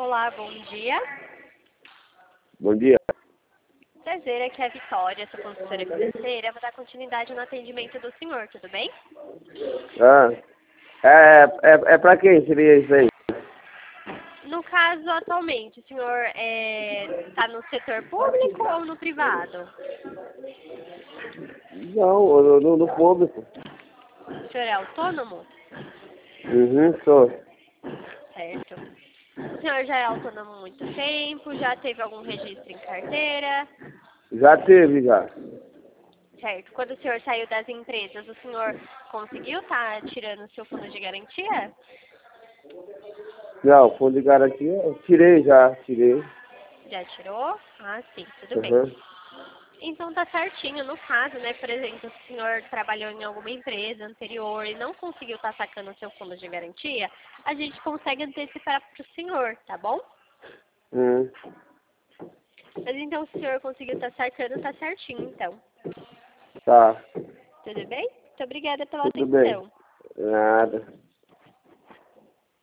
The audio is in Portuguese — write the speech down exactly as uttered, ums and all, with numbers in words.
Olá, bom dia. Bom dia. Prazer, aqui é a Vitória, sou consultora financeira. Vou dar continuidade no atendimento do senhor, tudo bem? Ah, é, é, é pra quem seria isso aí? No caso, atualmente, o senhor está no setor público ou no privado? Não, no, no, no público. O senhor é autônomo? Uhum, sou. Certo. O senhor já é autônomo há muito tempo? Já teve algum registro em carteira? Já teve, já. Certo. Quando o senhor saiu das empresas, o senhor conseguiu estar tirando o seu fundo de garantia? Não, fundo de garantia, eu tirei já, tirei. Já tirou? Ah, sim, tudo bem. Uhum. Então tá certinho. No caso, né, por exemplo, se o senhor trabalhou em alguma empresa anterior e não conseguiu estar sacando o seu fundo de garantia, a gente consegue antecipar para o senhor, tá bom? Uhum. Mas então, se o senhor conseguiu estar sacando, tá certinho, então. Tá, Tudo bem? Muito obrigada pela tudo bem. atenção. Nada.